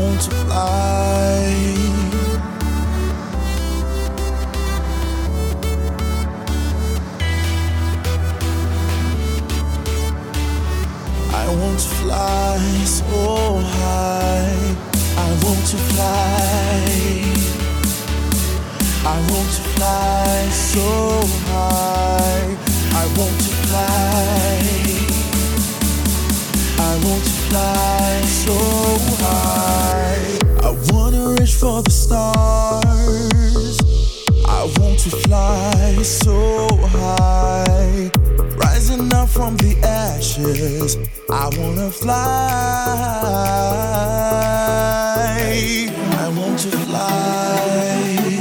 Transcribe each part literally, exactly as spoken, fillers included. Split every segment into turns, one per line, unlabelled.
want to fly. I want to fly so high. I want to fly. I want to fly so high. I want to fly. I want to fly so high. I wanna reach for the stars. I want to fly so high. Rising up from the ashes, I wanna fly. I want to fly.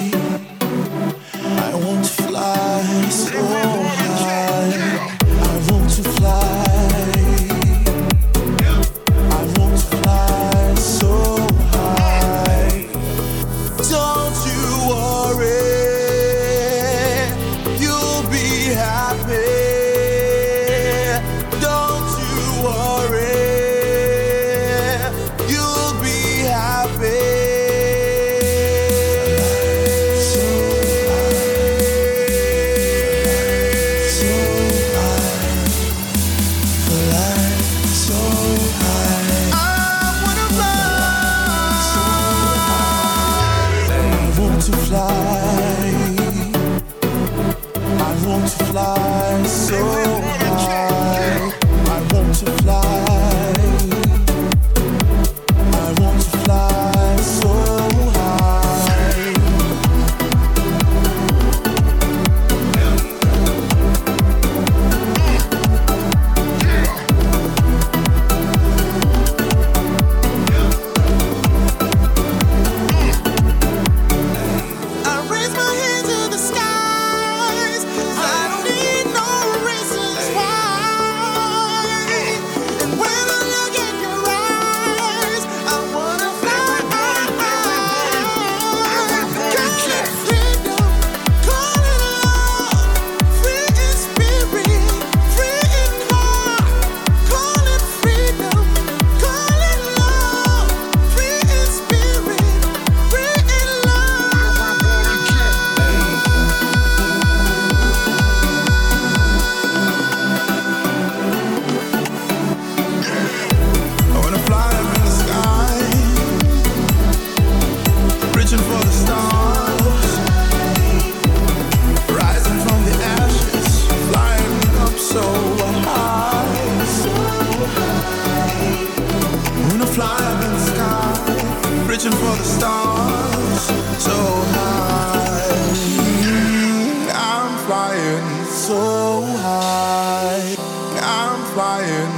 I want to fly so high. I want to fly. I want to fly so high. Don't you worry, you'll be happy. To fly, I want to fly so high. I want to fly. I want to fly so high. Reaching for the stars so high. I'm flying so high. I'm flying